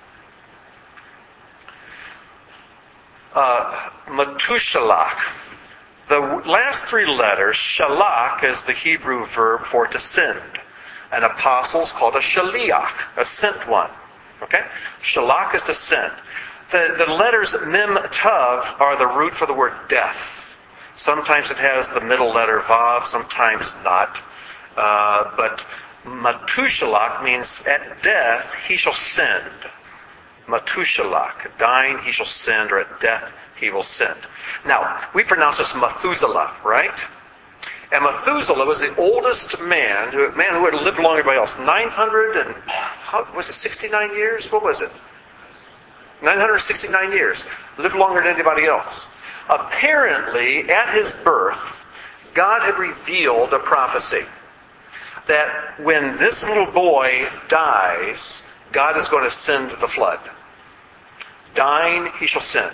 Uh, Matushalach. The last three letters, shalach, is the Hebrew verb for to send. An apostle is called a shaliach, a sent one. Okay? Shalach is to send. The, the letters mem tav are the root for the word death. Sometimes it has the middle letter vav, sometimes not. Uh, but matushalach means at death he shall send. Matushalach, dying he shall send, or at death he will send. Now, we pronounce this Methuselah, right? And Methuselah was the oldest man, who, man who had lived longer than everybody else. nine hundred and, how, was it sixty-nine years? What was it? nine hundred sixty-nine years. Lived longer than anybody else. Apparently, at his birth, God had revealed a prophecy that when this little boy dies, God is going to send the flood. Dying, he shall send.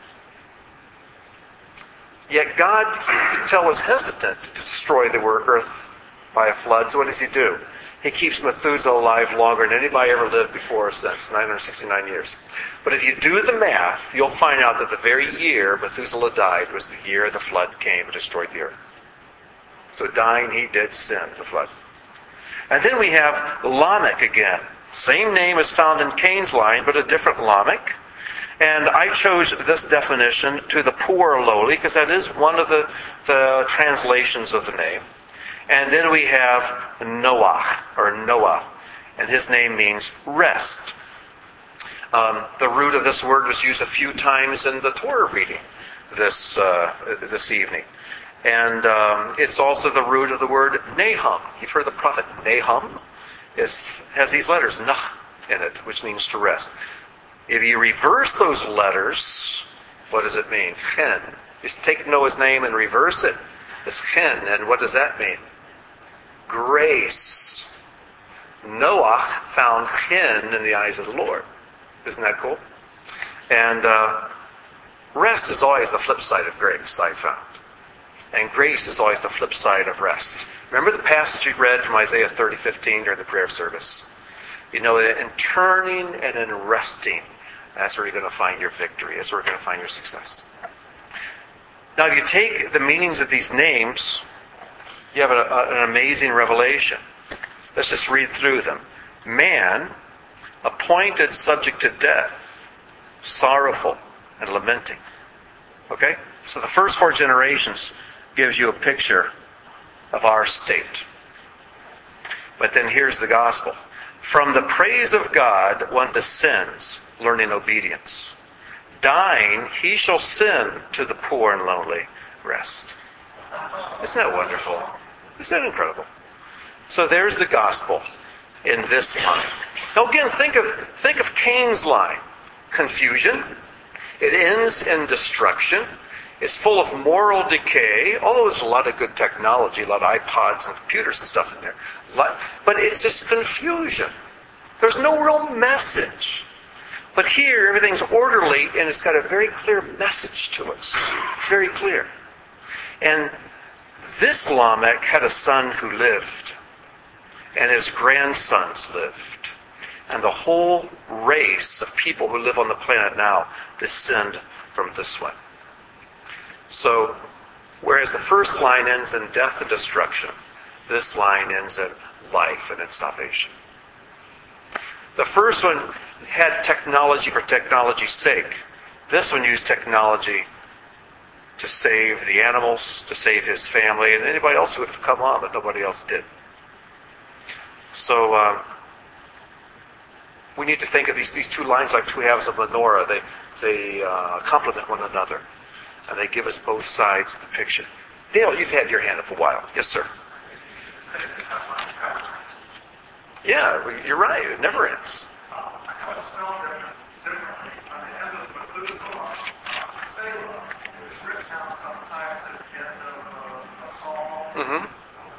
Yet God, you can tell, was hesitant to destroy the earth by a flood. So what does he do? He keeps Methuselah alive longer than anybody ever lived before or since, nine hundred sixty-nine years. But if you do the math, you'll find out that the very year Methuselah died was the year the flood came and destroyed the earth. So dying, he did send the flood. And then we have Lamech again. Same name is found in Cain's line, but a different Lamech. And I chose this definition, to the poor or lowly, because that is one of the, the translations of the name. And then we have Noach, or Noah, and his name means rest. Um, the root of this word was used a few times in the Torah reading this uh, this evening. And um, it's also the root of the word Nahum. You've heard the prophet Nahum? It has these letters, Nah, in it, which means to rest. If you reverse those letters, what does it mean? Chen. Just take Noah's name and reverse it. It's Chen. And what does that mean? Grace. Noah found Chen in the eyes of the Lord. Isn't that cool? And uh, rest is always the flip side of grace, I found. And grace is always the flip side of rest. Remember the passage you read from Isaiah thirty fifteen during the prayer service? You know that in turning and in resting, that's where you're going to find your victory. That's where you're going to find your success. Now, if you take the meanings of these names, you have a, a, an amazing revelation. Let's just read through them. Man, appointed subject to death, sorrowful and lamenting. Okay? So the first four generations gives you a picture of our state. But then here's the gospel. From the praise of God, one descends, learning obedience. Dying, he shall send to the poor and lonely rest. Isn't that wonderful? Isn't that incredible? So there's the gospel in this line. Now again, think of think of Cain's line. Confusion. It ends in destruction. It's full of moral decay, although there's a lot of good technology, a lot of iPods and computers and stuff in there. But it's just confusion. There's no real message. But here, everything's orderly, and it's got a very clear message to us. It's very clear. And this Lamech had a son who lived, and his grandsons lived. And the whole race of people who live on the planet now descend from this one. So, whereas the first line ends in death and destruction, this line ends in life and in salvation. The first one had technology for technology's sake. This one used technology to save the animals, to save his family, and anybody else who would have come on, but nobody else did. So, um, we need to think of these, these two lines like two halves of menorah. They, they uh, complement one another. And they give us both sides of the picture. Dale, you've had your hand up a while. Yes, sir. Yeah, you're right. It never ends. I spelled it differently. On the end of Methuselah, Selah is written out sometimes at the end of a, a psalm. Mm-hmm.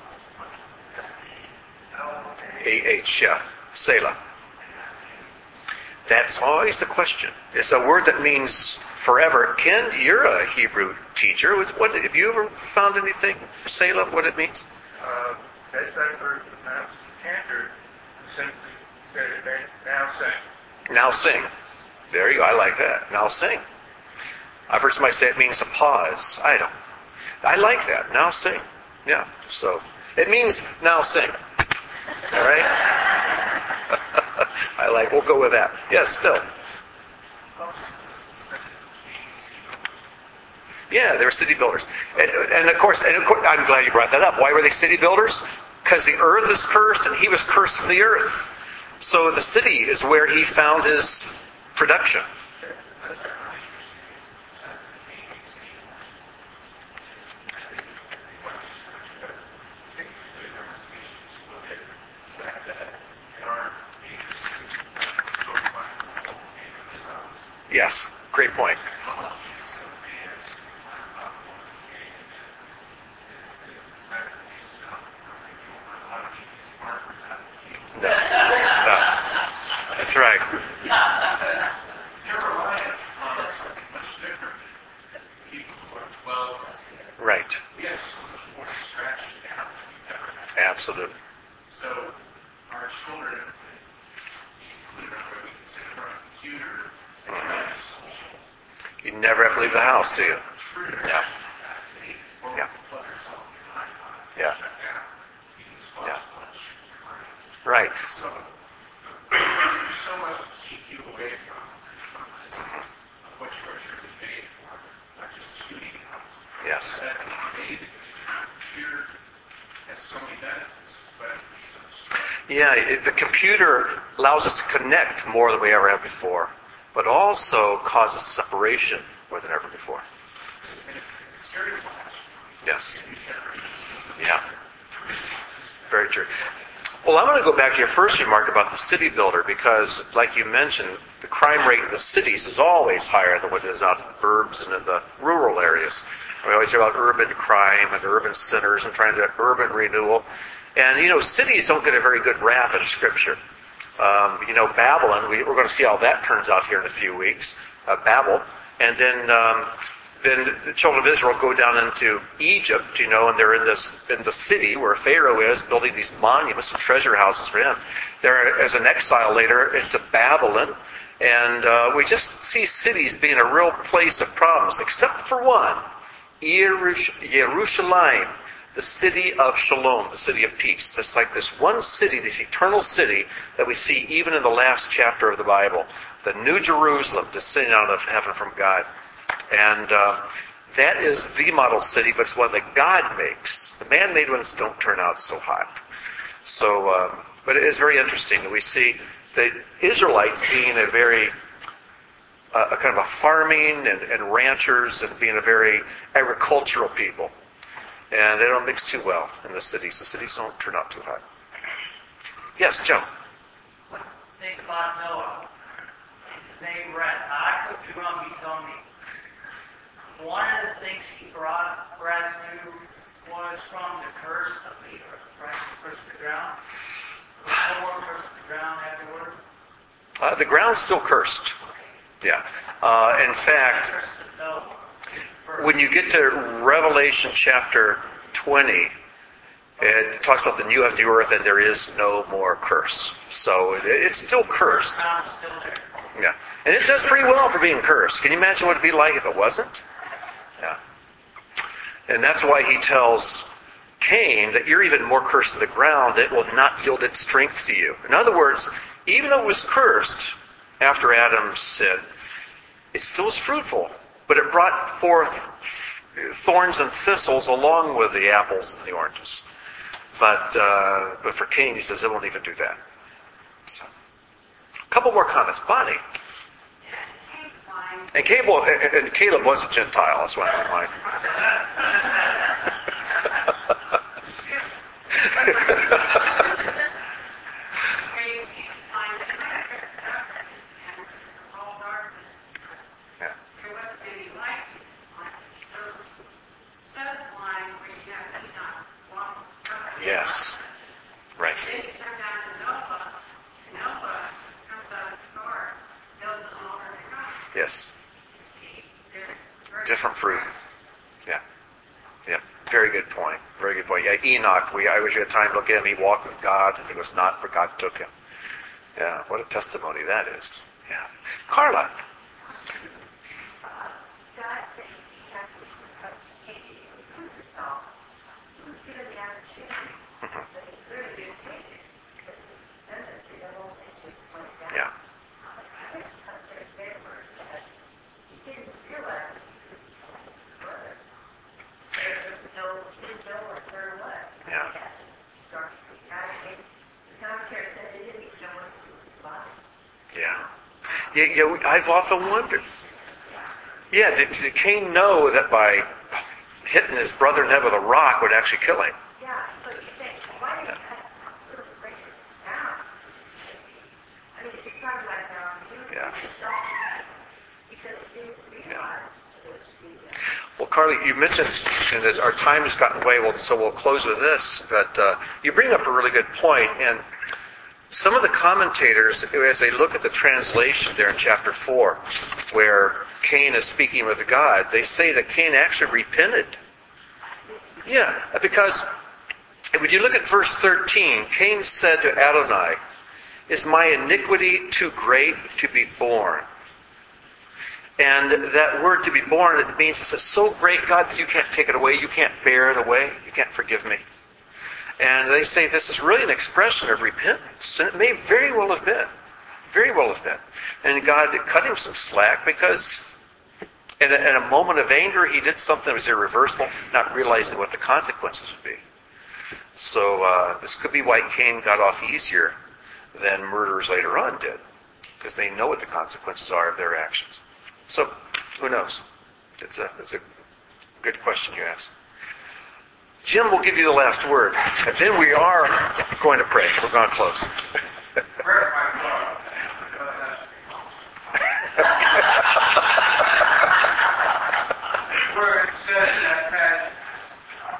A H, yeah. Selah. That's always the question. It's a word that means forever. Ken, you're a Hebrew teacher. What, have you ever found anything for Selah, what it means? Uh, best I've heard from Master Cantor, who simply said it meant now sing. Now sing. There you go. I like that. Now sing. I've heard somebody say it means to pause. I don't. I like that. Now sing. Yeah. So it means now sing. All right? I like, we'll go with that. Yes, Phil. Yeah, they were city builders. And, and of course, and of course, I'm glad you brought that up. Why were they city builders? Because the earth is cursed and he was cursed from the earth. So the city is where he found his production. Yes, great point. No, no, that's right. Your reliance on something much different than people who are twelve. Right. We have so much more distraction now than we've ever had. Absolutely. So our children, we can sit in front of a computer and try to be social. You never have to leave the house, do you? True. Yeah. Or we Yeah. can plug ourselves behind Yeah. shut down. You can just watch Yeah. lunch. Right. So There's so much to keep you away from, from this, of what you are truly made for, not just shooting out. Yes. That is amazing. The computer has so many benefits, but it can be so destructive. Yeah, it, the computer allows us to connect more than we ever have before, but also causes separation more than ever before. And it's, it's scary to watch. Yes. It's scary. Yeah. Very true. Well, I'm going to go back to your first remark about the city builder because, like you mentioned, the crime rate in the cities is always higher than what it is out in the burbs and in the rural areas. We always hear about urban crime and urban centers and trying to do urban renewal. And, you know, cities don't get a very good rap in Scripture. Um, you know, Babylon, we, we're going to see how that turns out here in a few weeks, uh, Babel. And then um, then the children of Israel go down into Egypt, you know, and they're in this in the city where Pharaoh is, building these monuments and treasure houses for him. They're as an exile later into Babylon. And uh, we just see cities being a real place of problems, except for one, Jerusalem, the city of Shalom, the city of peace. It's like this one city, this eternal city that we see even in the last chapter of the Bible. The New Jerusalem descending out of heaven from God. And uh, that is the model city, but it's one that God makes. The man-made ones don't turn out so hot. So, um, but it is very interesting that we see the Israelites being a very uh, a kind of a farming and, and ranchers and being a very agricultural people. And they don't mix too well in the cities. The cities don't turn out too hot. Yes, Joe. What do you think about Noah? His name rest. Now, I could be wrong, you told me. One of the things he brought residue was from the curse of the earth, right? The curse of the ground. No more curse of the ground afterward. Uh, the ground's still cursed. Yeah. Uh, in fact, Curse of Noah. when you get to Revelation chapter twenty, it talks about the new heaven, new earth, and there is no more curse. So it, it's still cursed. The ground is still there. Yeah. And it does pretty well for being cursed. Can you imagine what it'd be like if it wasn't? Yeah. And that's why he tells Cain that you're even more cursed than the ground. It will not yield its strength to you. In other words, even though it was cursed after Adam's sin, it still was fruitful. But it brought forth thorns and thistles along with the apples and the oranges. But uh, but for Cain, he says it won't even do that. So, a couple more comments. Bonnie. And Caleb, and Caleb was a Gentile, that's what I remind. Yeah. Yes. Right. Yes. Different fruit. Yeah. Yeah. Very good point. Very good point. Yeah, Enoch, we I wish you had time to look at him. He walked with God, and he was not, for God took him. Yeah, what a testimony that is. Yeah. Carla. God says you have to prove yourself. He was given the opportunity, but he really didn't take it because his descendants, their whole thing just went down. Yeah. I guess it comes right there where it says he didn't realize that he could become his brother. There was no, he didn't know what there was. Yeah. He had to start with God. The commentary said they didn't even know what to do with the body. Yeah. Yeah, yeah we, I've often wondered. Yeah, did, did Cain know that by hitting his brother in the head with a rock would actually kill him? Yeah, so you think, why did you cut a little break it down? I mean, it just sounded like um, he was Yeah. because he didn't realize it was the. Well, Carly, you mentioned, and as our time has gotten away, well, so we'll close with this, but uh, you bring up a really good point, and some of the commentators, as they look at the translation there in chapter four, where Cain is speaking with God, they say that Cain actually repented. Yeah, because when you look at verse thirteen, Cain said to Adonai, "Is my iniquity too great to be borne?" And that word to be born, it means it's so great, God, that you can't take it away. You can't bear it away. You can't forgive me. And they say this is really an expression of repentance. And it may very well have been. Very well have been. And God cut him some slack because in a, in a moment of anger, he did something that was irreversible, not realizing what the consequences would be. So uh, this could be why Cain got off easier than murderers later on did, because they know what the consequences are of their actions. So who knows? It's a, it's a good question you ask. Jim will give you the last word, and then we are going to pray. We're going to close. Prayer might go. Where it says that, that uh,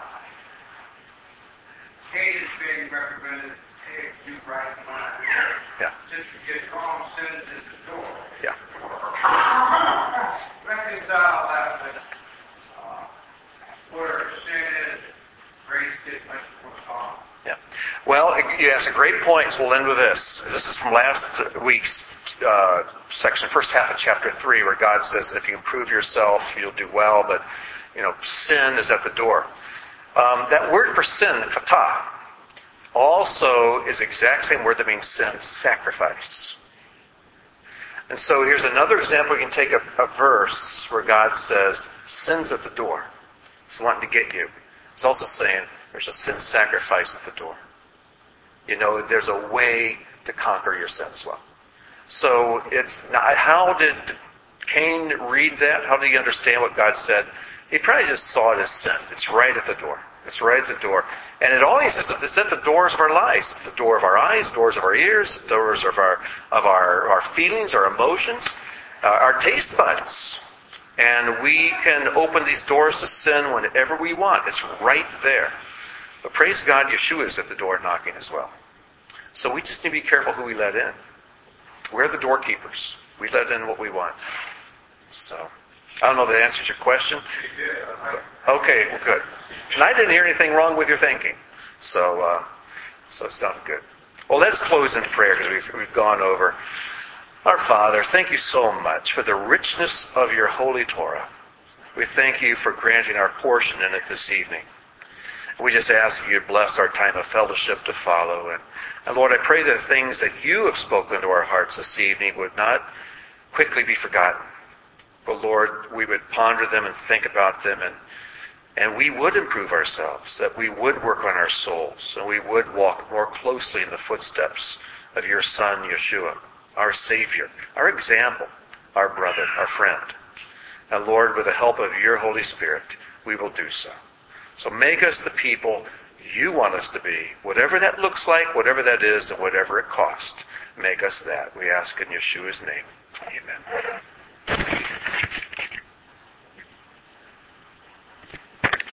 Cain is being represented, hey, you right mind. Yeah. Since you get wrong sins at the door. Yeah. Reconcile that with uh, where sin is, grace gets much more common. Yeah. Well, you asked a great point, so we'll end with this. This is from last week's uh, section, first half of chapter three, where God says that if you improve yourself, you'll do well, but, you know, sin is at the door. Um, that word for sin, kata, also is the exact same word that means sin, sacrifice. And so here's another example. You can take a, a verse where God says, sin's at the door. It's wanting to get you. It's also saying there's a sin sacrifice at the door. You know, there's a way to conquer your sin as well. So it's not, how did Cain read that? How did he understand what God said? He probably just saw it as sin. It's right at the door. It's right at the door. And it always is, it's at the doors of our lives. The door of our eyes, doors of our ears, doors of our of our, our feelings, our emotions, uh, our taste buds. And we can open these doors to sin whenever we want. It's right there. But praise God, Yeshua is at the door knocking as well. So we just need to be careful who we let in. We're the doorkeepers. We let in what we want. So, I don't know if that answers your question. Okay, well, good. And I didn't hear anything wrong with your thinking. So, uh, so it sounds good. Well, let's close in prayer because we've, we've gone over. Our Father, thank you so much for the richness of your holy Torah. We thank you for granting our portion in it this evening. We just ask you to bless our time of fellowship to follow. And, and Lord, I pray that the things that you have spoken to our hearts this evening would not quickly be forgotten. But Lord, we would ponder them and think about them, and and we would improve ourselves, that we would work on our souls, and we would walk more closely in the footsteps of your Son, Yeshua, our Savior, our example, our brother, our friend. And Lord, with the help of your Holy Spirit, we will do so. So make us the people you want us to be, whatever that looks like, whatever that is, and whatever it costs. Make us that. We ask in Yeshua's name. Amen.